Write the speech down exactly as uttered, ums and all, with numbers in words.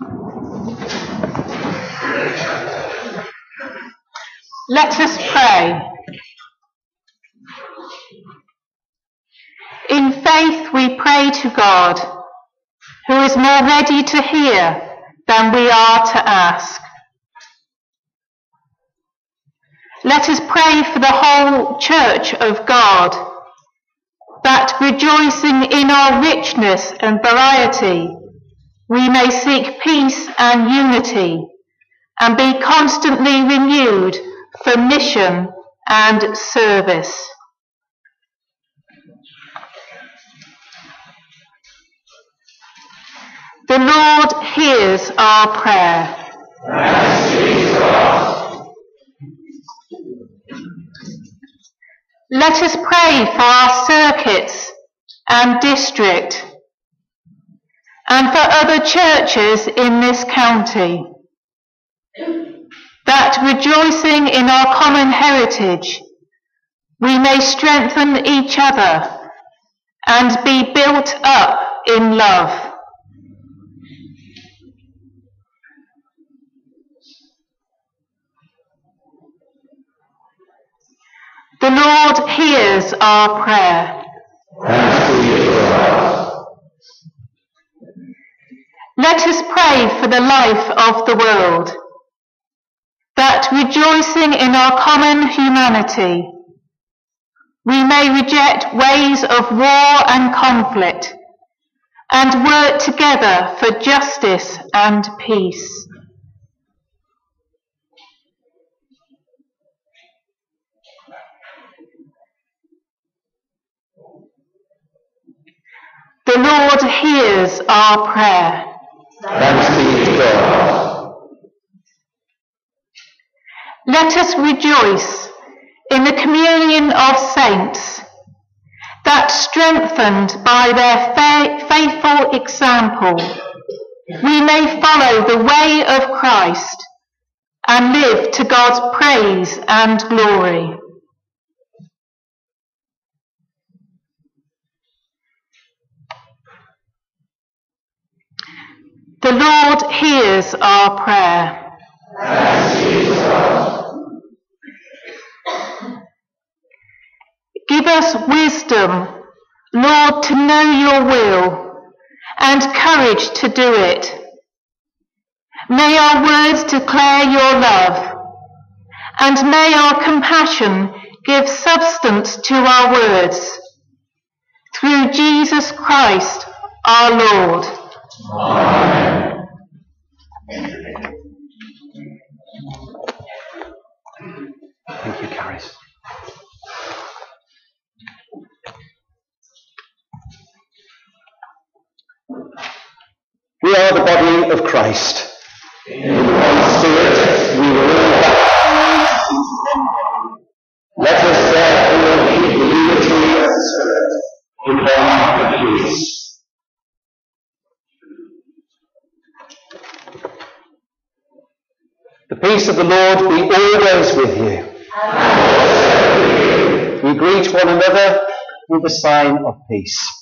Let us pray. In faith we pray to God, who is more ready to hear than we are to ask. Let us pray for the whole Church of God, that rejoicing in our richness and variety, we may seek peace and unity, and be constantly renewed for mission and service. The Lord hears our prayer. Thanks be to God. Let us pray for our circuits and district, and for other churches in this county, that rejoicing in our common heritage, we may strengthen each other and be built up in love. The Lord hears our prayer. Thanks be to God. Let us pray for the life of the world, that rejoicing in our common humanity, we may reject ways of war and conflict, and work together for justice and peace. The Lord hears our prayer. Thanks be to God. Let us rejoice in the communion of saints, that strengthened by their fa- faithful example, we may follow the way of Christ and live to God's praise and glory. The Lord hears our prayer. Thanks be to God. Give us wisdom, Lord, to know your will, and courage to do it. May our words declare your love, and may our compassion give substance to our words. Through Jesus Christ, our Lord. Amen. Thank you, Caris. We are the body of Christ. In one Spirit we were all baptized. Let us therefore keep the unity of the Spirit in bond of peace. The peace of the Lord be always with you. And also with you. We greet one another with a sign of peace.